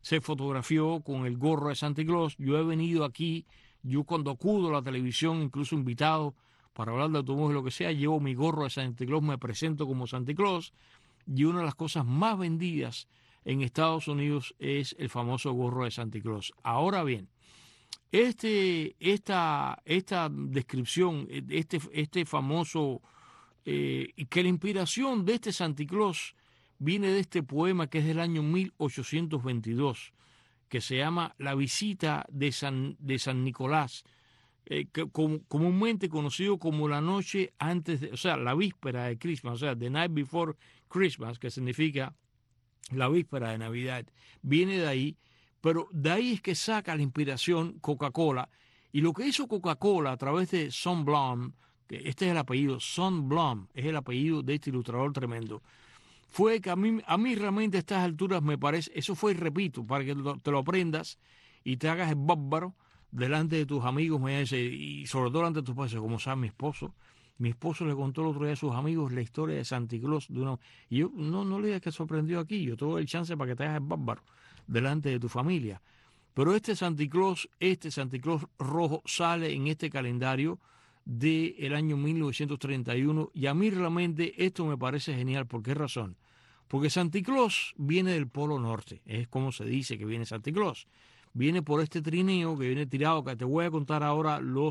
C: con el gorro de Santa Claus. Yo he venido aquí, yo cuando acudo a la televisión, incluso invitado para hablar de automóviles, lo que sea, llevo mi gorro de Santa Claus, me presento como Santa Claus, y una de las cosas más vendidas en Estados Unidos es el famoso gorro de Santa Claus. Ahora bien, esta descripción, este famoso, que la inspiración de este Santa Claus viene de este poema que es del año 1822, que se llama La visita de San Nicolás, comúnmente conocido como la noche antes de, o sea, la víspera de Christmas, o sea, the night before Christmas, que significa la víspera de Navidad. Viene de ahí, pero de ahí es que saca la inspiración Coca-Cola, y lo que hizo Coca-Cola a través de Son Blum, que este es el apellido, Son Blum, es el apellido de este ilustrador tremendo, fue que a mí realmente a estas alturas me parece, eso fue, repito, para que te lo aprendas y te hagas el bárbaro delante de tus amigos, y sobre todo delante de tus padres, como sabe mi esposo le contó el otro día a sus amigos la historia de Santa Claus, y yo no le digas que sorprendió aquí, yo te doy el chance para que te hagas el bárbaro delante de tu familia. Pero este Santa Claus rojo, sale en este calendario del año 1931 y a mí realmente esto me parece genial. ¿Por qué razón? Porque Santa Claus viene del Polo Norte, es como se dice que viene Santa Claus. Viene por este trineo que viene tirado, que te voy a contar ahora los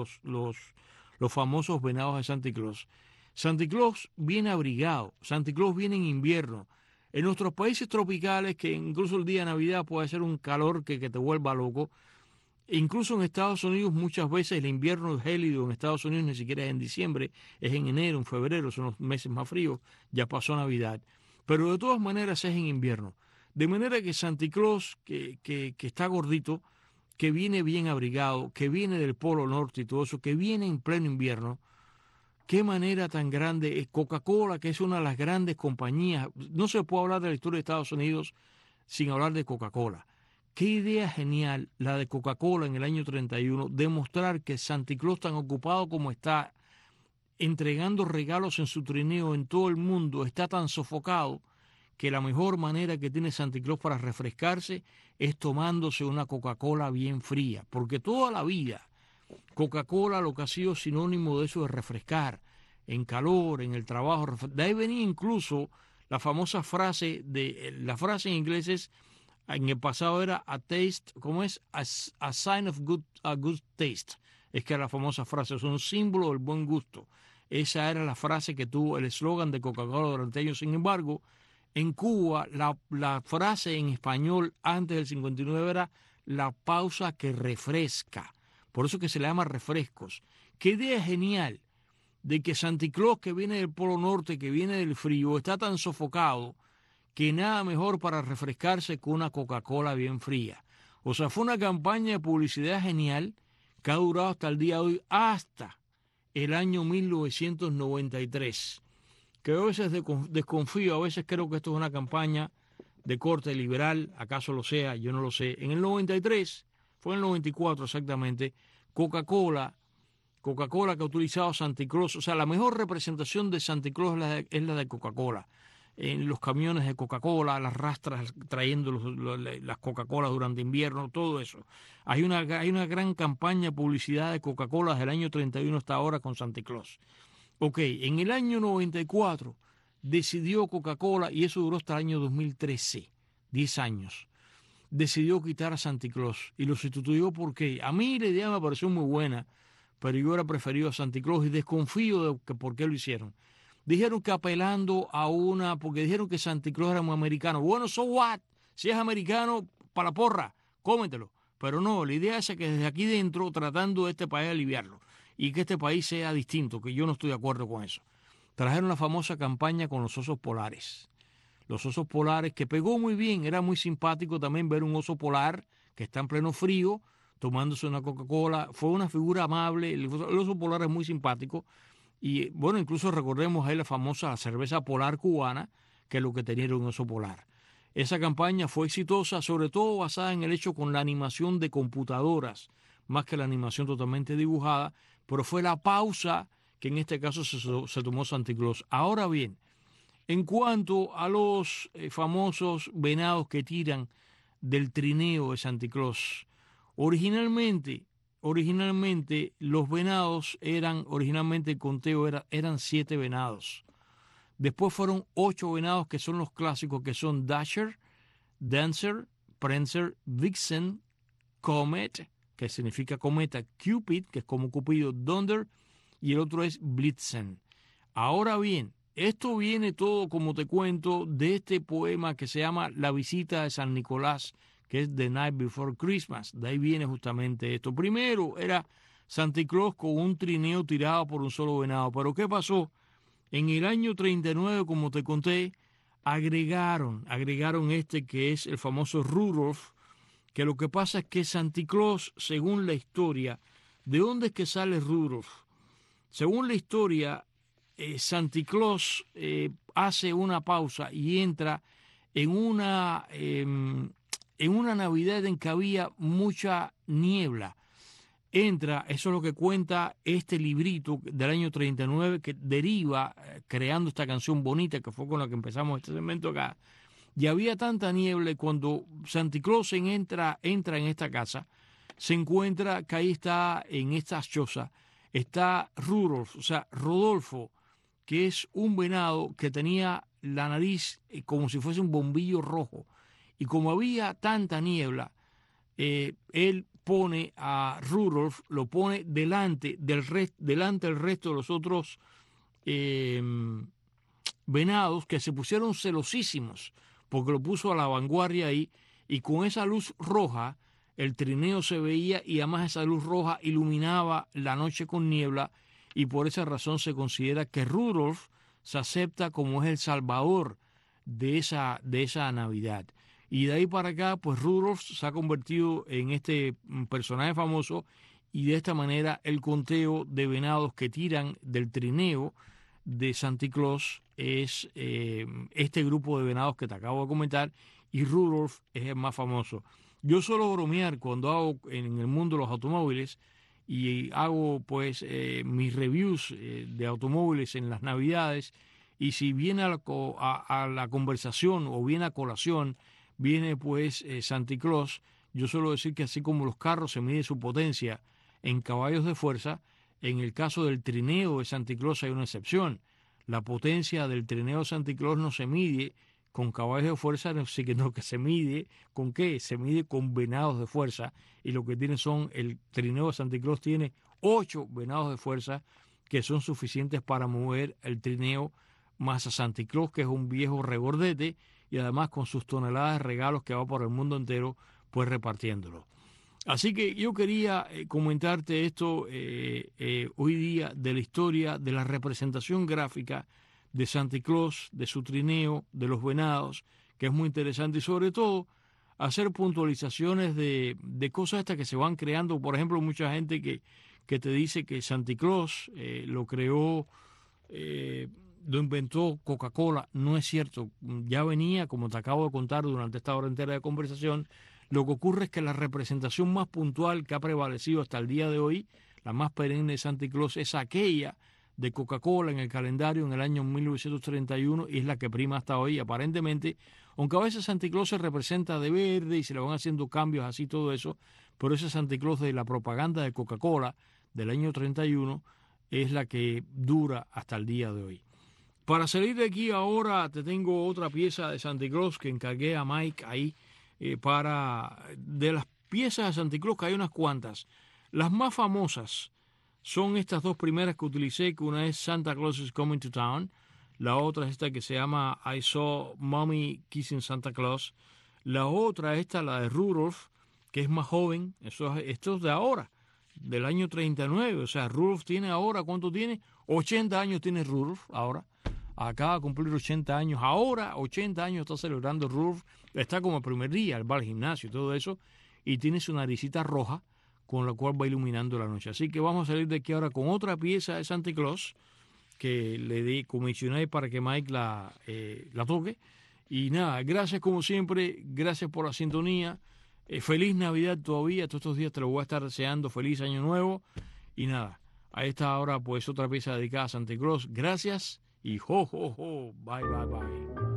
C: famosos venados de Santa Claus. Santa Claus viene abrigado, Santa Claus viene en invierno. En nuestros países tropicales, que incluso el día de Navidad puede ser un calor que te vuelva loco, incluso en Estados Unidos muchas veces el invierno es gélido, en Estados Unidos ni siquiera es en diciembre, es en enero, en febrero, son los meses más fríos, ya pasó Navidad. Pero de todas maneras es en invierno. De manera que Santa Claus, que está gordito, que viene bien abrigado, que viene del Polo Norte y todo eso, que viene en pleno invierno, qué manera tan grande es Coca-Cola, que es una de las grandes compañías. No se puede hablar de la historia de Estados Unidos sin hablar de Coca-Cola. Qué idea genial la de Coca-Cola en el año 31, demostrar que Santa Claus, tan ocupado como está, entregando regalos en su trineo en todo el mundo, está tan sofocado que la mejor manera que tiene Santa Claus para refrescarse es tomándose una Coca-Cola bien fría, porque toda la vida Coca-Cola lo que ha sido sinónimo de eso es refrescar, en calor, en el trabajo. De ahí venía incluso la famosa frase, la frase en inglés es, en el pasado era a taste, ¿cómo es? A sign of a good taste. Es que era la famosa frase, es un símbolo del buen gusto. Esa era la frase que tuvo el eslogan de Coca-Cola durante años. Sin embargo, en Cuba la frase en español antes del 59 era la pausa que refresca. Por eso que se le llama refrescos. Qué idea genial de que Santa Claus, que viene del Polo Norte, que viene del frío, está tan sofocado que nada mejor para refrescarse que una Coca-Cola bien fría. O sea, fue una campaña de publicidad genial que ha durado hasta el día de hoy, hasta el año 1993. Que a veces desconfío, a veces creo que esto es una campaña de corte liberal, acaso lo sea, yo no lo sé. En el 93, fue en el 94 exactamente, Coca-Cola que ha utilizado Santa Claus, o sea, la mejor representación de Santa Claus es la de Coca-Cola. En los camiones de Coca-Cola, las rastras trayendo las Coca-Colas durante invierno, todo eso. Hay una gran campaña de publicidad de Coca-Cola desde el año 31 hasta ahora con Santa Claus. Ok, en el año 94 decidió Coca-Cola, y eso duró hasta el año 2013, 10 años, decidió quitar a Santa Claus y lo sustituyó porque a mí la idea me pareció muy buena, pero yo hubiera preferido a Santa Claus y desconfío de que por qué lo hicieron. Dijeron que apelando porque dijeron que Santa Claus era muy americano. Bueno, so what? Si es americano, para la porra, cómetelo. Pero no, la idea es que desde aquí dentro, tratando de este país aliviarlo y que este país sea distinto, que yo no estoy de acuerdo con eso. Trajeron la famosa campaña con los osos polares. Los osos polares, que pegó muy bien, era muy simpático también ver un oso polar que está en pleno frío, tomándose una Coca-Cola. Fue una figura amable, el oso polar es muy simpático. Y bueno, incluso recordemos ahí la famosa cerveza polar cubana, que es lo que tenía era un oso polar. Esa campaña fue exitosa, sobre todo basada en el hecho con la animación de computadoras, más que la animación totalmente dibujada, pero fue la pausa que en este caso se tomó Santa Claus. Ahora bien, en cuanto a los famosos venados que tiran del trineo de Santa Claus, originalmente los venados eran 7 venados. Después fueron 8 venados que son los clásicos, que son Dasher, Dancer, Prancer, Vixen, Comet, que significa cometa, Cupid, que es como Cupido, Donder, y el otro es Blitzen. Ahora bien, esto viene todo, como te cuento, de este poema que se llama La visita de San Nicolás, que es The Night Before Christmas. De ahí viene justamente esto. Primero era Santa Claus con un trineo tirado por un solo venado. Pero ¿qué pasó? En el año 39, como te conté, agregaron este que es el famoso Rudolph, que lo que pasa es que Santa Claus, según la historia, ¿de dónde es que sale Rudolph? Según la historia, Santa Claus hace una pausa y entra en una Navidad en que había mucha niebla. Eso es lo que cuenta este librito del año 39 que deriva, creando esta canción bonita que fue con la que empezamos este segmento acá, Y había tanta niebla, y cuando Santa Claus entra en esta casa, se encuentra que ahí está, en esta choza, está Rudolf, o sea, Rodolfo, que es un venado que tenía la nariz como si fuese un bombillo rojo. Y como había tanta niebla, él pone a Rudolf, lo pone delante del resto de los otros venados, que se pusieron celosísimos porque lo puso a la vanguardia ahí, y con esa luz roja el trineo se veía, y además esa luz roja iluminaba la noche con niebla, y por esa razón se considera que Rudolf se acepta como es el salvador de esa Navidad. Y de ahí para acá, pues Rudolf se ha convertido en este personaje famoso, y de esta manera el conteo de venados que tiran del trineo de Santa Claus es este grupo de venados que te acabo de comentar, y Rudolf es el más famoso. Yo suelo bromear cuando hago en el mundo de los automóviles, y hago pues mis reviews de automóviles en las Navidades, y si viene a la conversación o viene a colación, viene pues Santa Claus, yo suelo decir que así como los carros se mide su potencia en caballos de fuerza, en el caso del trineo de Santa Claus hay una excepción. La potencia del trineo de Santa Claus no se mide con caballos de fuerza, sino que se mide ¿con qué? Se mide con venados de fuerza, y lo que tiene el trineo de Santa Claus tiene 8 venados de fuerza que son suficientes para mover el trineo más a Santa Claus, que es un viejo regordete, y además con sus toneladas de regalos que va por el mundo entero, pues repartiéndolo. Así que yo quería comentarte esto hoy día, de la historia de la representación gráfica de Santa Claus, de su trineo, de los venados, que es muy interesante, y sobre todo hacer puntualizaciones de cosas estas que se van creando. Por ejemplo, mucha gente que te dice que Santa Claus lo creó, lo inventó Coca-Cola. No es cierto, ya venía, como te acabo de contar durante esta hora entera de conversación. Lo que ocurre es que la representación más puntual que ha prevalecido hasta el día de hoy, la más perenne de Santa Claus, es aquella de Coca-Cola en el calendario en el año 1931, y es la que prima hasta hoy, aparentemente, aunque a veces Santa Claus se representa de verde y se le van haciendo cambios así, todo eso, pero ese Santa Claus de la propaganda de Coca-Cola del año 31 es la que dura hasta el día de hoy. Para salir de aquí ahora te tengo otra pieza de Santa Claus que encargué a Mike ahí, de las piezas de Santa Claus, que hay unas cuantas. Las más famosas son estas dos primeras que utilicé, que una es Santa Claus is Coming to Town, la otra es esta que se llama I Saw Mommy Kissing Santa Claus, la otra es esta, la de Rudolph, que es más joven. Esto es de ahora, del año 39, o sea, Rudolph tiene ahora, ¿cuánto tiene? 80 años tiene Rudolph ahora, acaba de cumplir 80 años, ahora 80 años está celebrando Rudolph, está como el primer día, va al gimnasio y todo eso, y tiene su naricita roja, con la cual va iluminando la noche. Así que vamos a salir de aquí ahora con otra pieza de Santa Claus, que le comisioné para que Mike la toque. Y nada, gracias como siempre, gracias por la sintonía, feliz Navidad todavía, todos estos días te lo voy a estar deseando, feliz Año Nuevo, y nada, a esta hora pues otra pieza dedicada a Santa Claus, gracias, y ho, ho, ho, bye, bye, bye.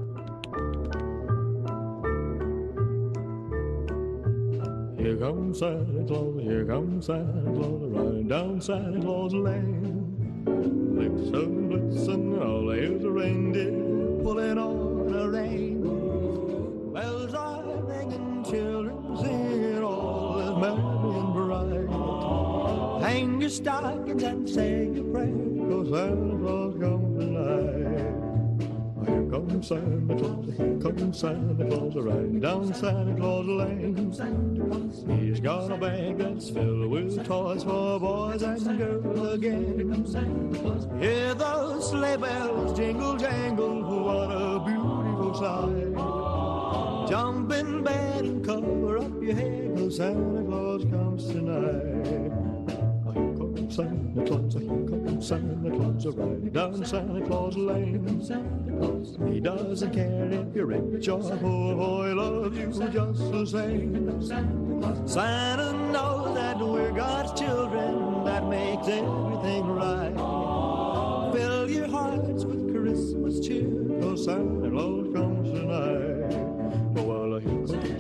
F: Here comes Santa Claus, riding down Santa Claus Lane. Blitzen, blitzen, all there's a reindeer pulling on a rein. Bells are ringing, children singing, all is merry and bright. Hang your stockings and say your prayer, 'cause Santa Claus comes tonight. Here comes Santa Claus, riding down Santa Claus Lane. He's got a bag that's filled with toys for boys and girls again. Hear those sleigh bells jingle, jangle, what a beautiful sight. Jump in bed and cover up your head, 'cause Santa Claus comes tonight. Santa Claus, Santa Claus, riding down Santa Claus Lane. He doesn't care if you're rich or poor, he loves you just the same. Santa knows that we're God's children, that makes everything right. Fill your hearts with Christmas cheer, 'cause Santa Claus comes tonight.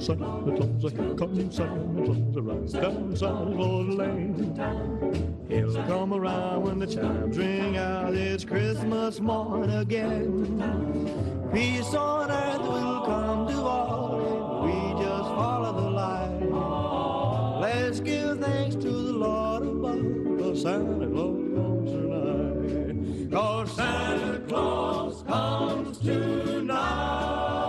F: Santa Claus, here comes Santa Claus, rides down Santa Claus Lane. He'll come around when the chimes ring out, it's Christmas morn again. Peace on earth will come to all if we just follow the light. Let's give thanks to the Lord above, 'cause Santa Claus comes tonight. 'Cause Santa Claus comes tonight.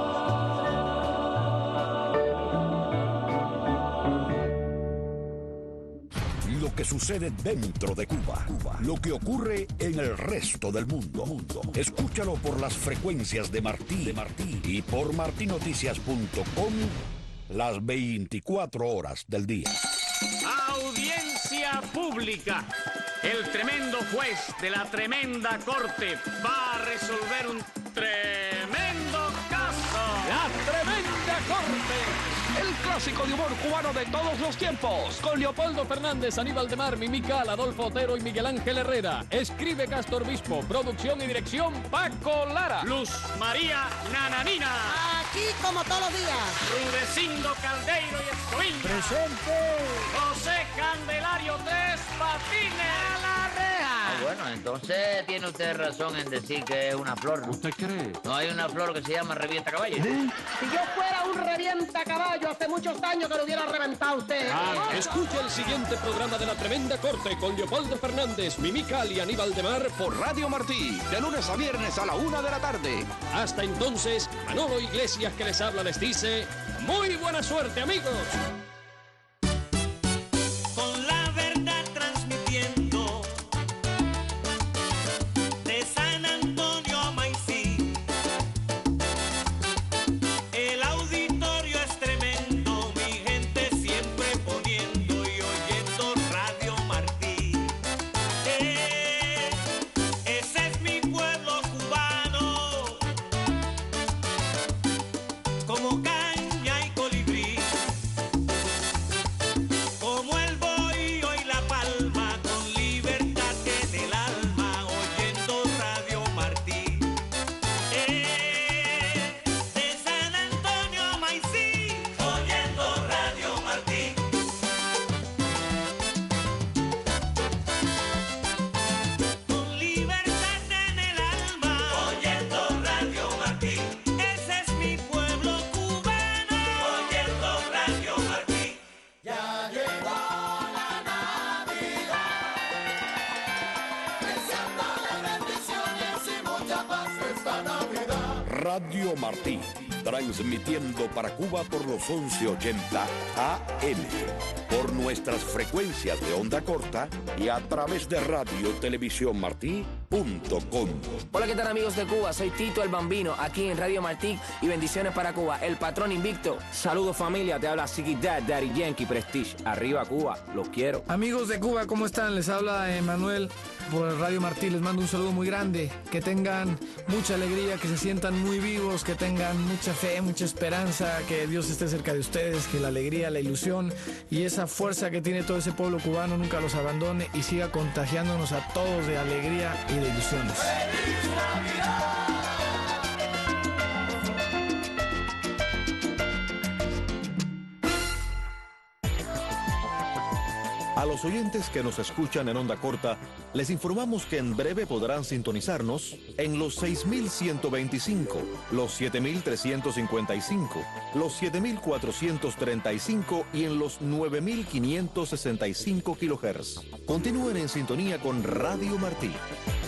G: Lo que sucede dentro de Cuba, lo que ocurre en el resto del mundo. Escúchalo por las frecuencias de Martí y por martinoticias.com las 24 horas del día.
H: Audiencia pública. El tremendo juez de la tremenda corte va a resolver un tremendo caso.
I: La tremenda corte. El clásico de humor cubano de todos los tiempos. Con Leopoldo Fernández, Aníbal de Mar, Mimical, Adolfo Otero y Miguel Ángel Herrera. Escribe Castro Obispo. Producción y dirección Paco Lara.
H: Luz María Nananina.
J: Aquí como todos los días.
H: Rudecindo Caldeiro y Escoviña.
J: Presente.
H: José Candelario Tres Patines.
J: A la reja.
K: Bueno, entonces tiene usted razón en decir que es una flor.
C: ¿Usted cree?
K: No hay una flor que se llama revienta caballo.
J: Si yo fuera un revienta caballo, hace muchos años que lo hubiera reventado usted.
I: Escucha el siguiente programa de La Tremenda Corte con Leopoldo Fernández, Mimical y Aníbal de Mar por Radio Martí, de lunes a viernes a la 1 de la tarde. Hasta entonces, Manolo Iglesias que les habla les dice, muy buena suerte, amigos.
L: Con la verdad transmitiendo de San Antonio a Maicí. El auditorio es tremendo, mi gente siempre poniendo y oyendo Radio Martí. Ese es mi pueblo cubano, como caña y colibrí, como el bohío y la palma, con libertad en el alma, oyendo Radio Martí. De San Antonio a Maicí, oyendo Radio Martí. Con libertad en el alma, oyendo Radio Martí. Ese es mi pueblo cubano, oyendo Radio Martí. Ya llegó la Navidad, deseando las bendiciones y mucha paz esta Navidad.
G: Radio Martí, transmitiendo para Cuba por los 1180 AM, por nuestras frecuencias de onda corta y a través de radiotelevisiónmartí.com.
M: Hola, ¿qué tal, amigos de Cuba? Soy Tito el Bambino, aquí en Radio Martí y bendiciones para Cuba, el patrón invicto. Saludos, familia, te habla Ziggy Dad, Daddy Yankee Prestige. Arriba Cuba, los quiero.
N: Amigos de Cuba, ¿cómo están? Les habla Emanuel por Radio Martí. Les mando un saludo muy grande. Que tengan mucha alegría, que se sientan muy vivos, que tengan mucha fe, mucha esperanza, que Dios esté cerca de ustedes, que la alegría, la ilusión y esa fuerza que tiene todo ese pueblo cubano nunca los abandone y siga contagiándonos a todos de alegría y de ilusiones.
O: A los oyentes que nos escuchan en onda corta, les informamos que en breve podrán sintonizarnos en los 6125, los 7355, los 7435 y en los 9565 kHz. Continúen en sintonía con Radio Martí.